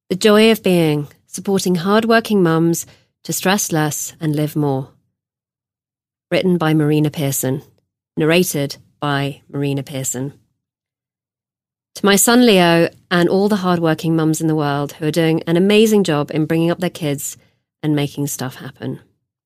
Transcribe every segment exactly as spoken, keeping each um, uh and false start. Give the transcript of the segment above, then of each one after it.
The Joy of Being, supporting hardworking mums to stress less and live more. Written by Marina Pearson. Narrated by Marina Pearson. To my son Leo and all the hardworking mums in the world who are doing an amazing job in bringing up their kids and making stuff happen.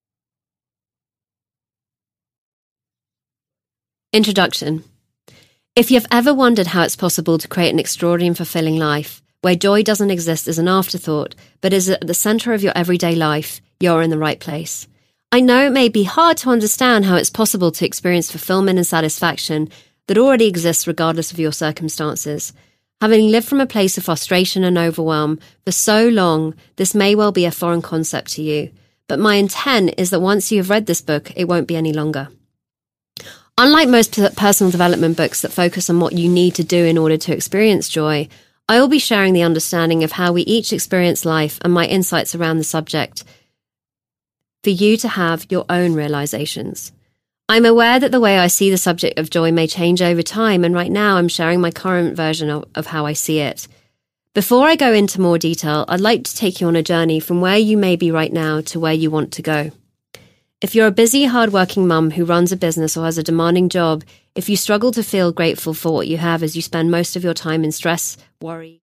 Introduction. If you've ever wondered how it's possible to create an extraordinary and fulfilling life, where joy doesn't exist as an afterthought, but is at the centre of your everyday life, you're in the right place. I know it may be hard to understand how it's possible to experience fulfillment and satisfaction that already exists regardless of your circumstances. Having lived from a place of frustration and overwhelm for so long, this may well be a foreign concept to you. But my intent is that once you have read this book, it won't be any longer. Unlike most personal development books that focus on what you need to do in order to experience joy, I will be sharing the understanding of how we each experience life and my insights around the subject for you to have your own realizations. I'm aware that the way I see the subject of joy may change over time, and right now I'm sharing my current version of, of how I see it. Before I go into more detail, I'd like to take you on a journey from where you may be right now to where you want to go. If you're a busy, hardworking mum who runs a business or has a demanding job, if you struggle to feel grateful for what you have as you spend most of your time in stress, worry,